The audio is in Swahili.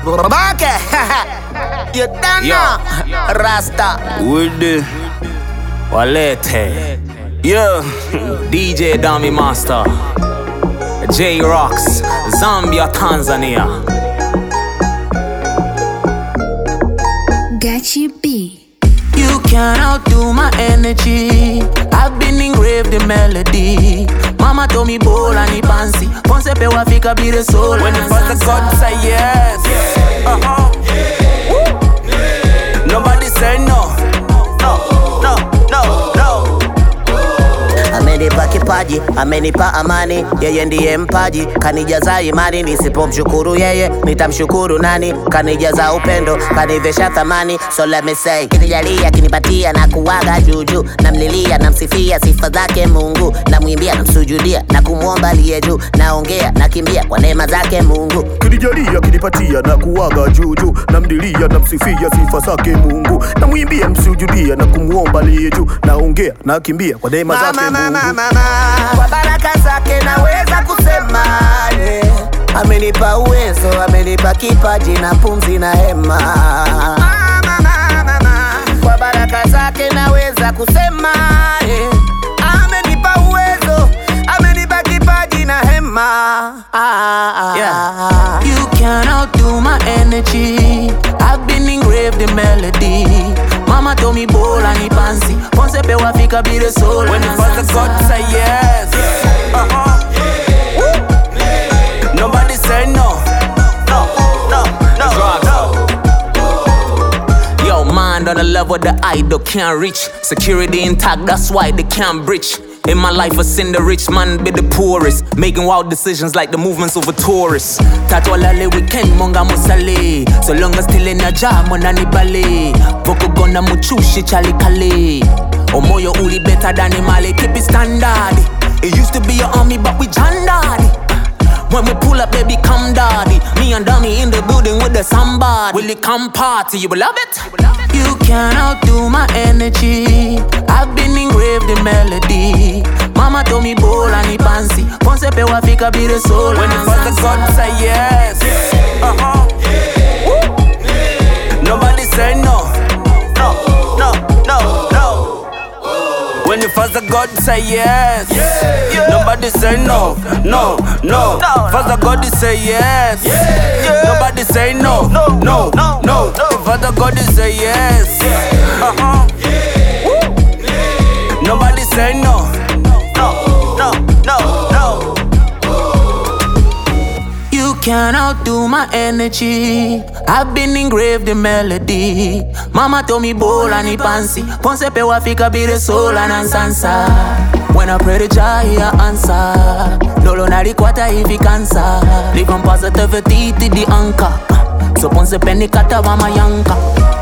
Babake. You done now. Rasta. Woody Walete. Yeah. DJ Dummy Master. J-Rocks. Zambia, Tanzania. Gachi B. You can't outdo my energy. I've been engraved in melody. Mama told me bowl and he fancy. Ponce pe wafika be the soul. When the first God say yes. Nobody say no. Amenipa kipaji, amenipa amani. Yeye ndiye mpaji, kanijaza imani. Nisipomshukuru yeye, nitamshukuru nani? Kanijaza upendo, kanivesha thamani. So let me say, kinijalia, kinipatia na kuwaga juju. Namlilia, namsifia sifa zake Mungu. Namwimbia, namsujudia, na kumuomba aliye juu. Naongea, nakimbia kwa neema zake Mungu. Kinijalia, kinipatia na kuwaga juju. Namlilia, namsifia sifa zake Mungu. Namwimbia, namsujudia, na kumuomba aliye juu. Naongea, nakimbia kwa neema zake Mungu. Kwa baraka zake naweza kusema amenipa uwezo, amenipa kipaji na pumzi na hema. Kwa baraka zake naweza kusema amenipa uwezo, amenipa kipaji na hema. Yeah. You can't outdo my energy. I've been engraved in melody. Mama told me bowl and he fancy. Ponce pe wafika be the soul. When the first God say yes. Nobody say no. Yo, mind on the level the idol can't reach. Security intact, that's why they can't breach. In my life, I've seen the rich man be the poorest, making wild decisions like the movements of a tourist. Tatwalale weekend monga musale, so long as still in a jam monani bale. Voko gona muchushi chali kale. Omoyo uli better than imale, keep it standard. It used to be your army, but we jandad. When we pull up, baby, come daddy. Me and Dummy in the building with the somebody. Will it come party? You will love it? You can't outdo my energy. I've been engraved in melody. Mama told me bowl and he fancy. Ponce pe wafika be the soul. When the first God say yes. Nobody say no. When the Father God say yes, nobody say no. Father God say yes, nobody say no. Father God say yes, nobody say no. You can't outdo my energy. I've been engraved in melody. Mama told me bowl and he fancy. Ponce pe wafika be the soul and ansansa. When I pray to Jah, he answer. Dolo na rikwata hivi cancer. Live on positivity to the anchor. So Ponce pe nikata wa mayanka.